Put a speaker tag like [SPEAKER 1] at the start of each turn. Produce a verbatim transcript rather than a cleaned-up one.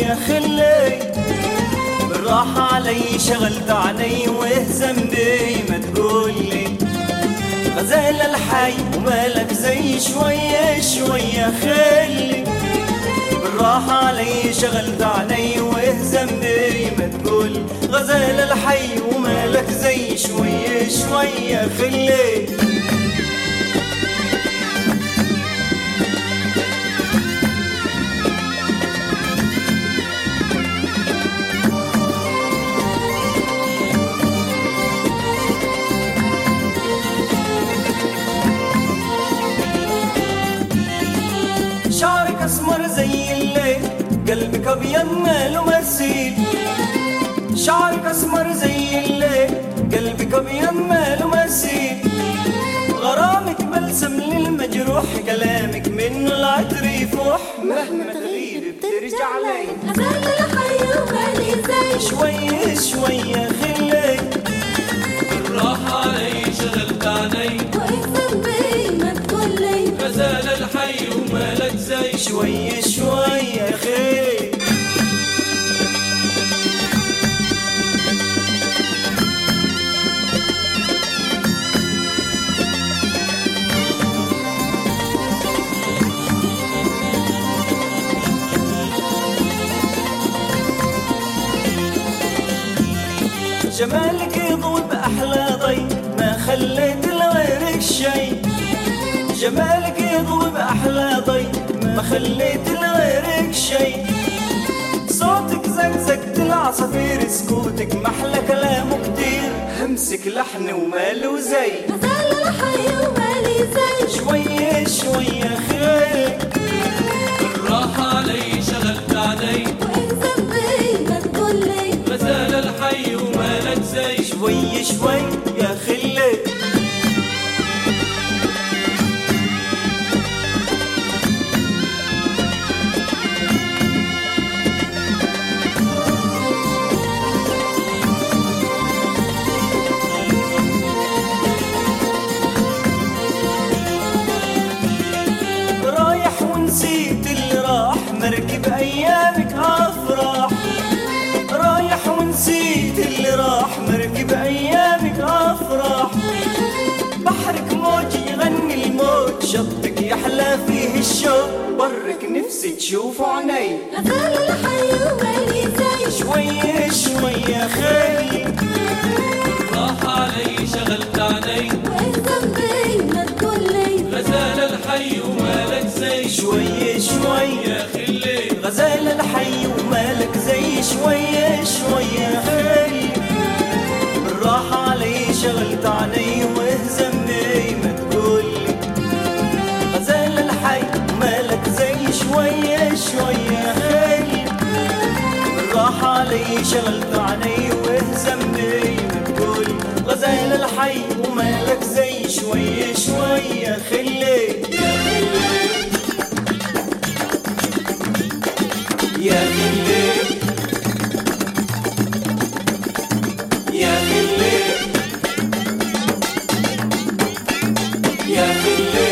[SPEAKER 1] شوية خلي بالراحة علي شغلت عيني واهزم بي ما تقولي غزال الحي ومالك زي شوية شوية خلي بالراحة علي شغلت عيني واهزم بي ما تقولي غزال الحي ومالك زي شوية شوية خلي شعرك اسمر زي الليل قلبك ابيض ماله مثيل شعرك اسمر زي الليل قلبك ابيض ماله مثيل غرامك بلسم للمجروح كلامك منه العطر يفوح مهما تغيب بترجع لي
[SPEAKER 2] غزال الحي ومالي زي
[SPEAKER 1] شوية شوية خلي
[SPEAKER 3] بالراحة علي شغلت عيني
[SPEAKER 2] واهزم بي ما تقولي
[SPEAKER 3] غزال الحي ومالك زي
[SPEAKER 1] شوية شوية خلي جمالك يضوي بأحلى ضي ما خليت لغيرك شي جمالك يضوي بأحلى ضي ما خليت لغيرك شي صوتك زقزقت العصافير سكوتك محلى كلامه كتير همسك لحن وماله زي
[SPEAKER 2] غزال الحي ومالي زي
[SPEAKER 1] شوية شوية خير
[SPEAKER 3] بالراحة علي شغلت عيني
[SPEAKER 2] واهزم بي ما تقولي
[SPEAKER 3] غزال الحي ومالك زي
[SPEAKER 1] شوية شوية خلي رايح ونسيت اللي راح مركب ايامك افراح رايح ونسيت اللي راح مركب ايامك افراح بحرك موج يغني الموج شطك يحلى فيه الشوق برك نفسي تشوف عيني
[SPEAKER 2] غزال الحي ومالي زي
[SPEAKER 1] شوية شوية خلي
[SPEAKER 3] بالراحة علي شغلت عيني
[SPEAKER 2] واهزم بي ما تقولي
[SPEAKER 3] غزال الحي ومالك زي
[SPEAKER 1] شوية شوية
[SPEAKER 3] يا خلي
[SPEAKER 1] غزال الحي ومالك زي شوية شوية خلي بالراحة علي شغلت عيني واهزم بي ما تقولي غزال الحي ومالك زي شوية شوية خلي بالراحة علي شغلت عيني واهزم بي ما تقولي غزال الحي ومالك زي شوية شوية خلي يا خلي يا خلي يا خلي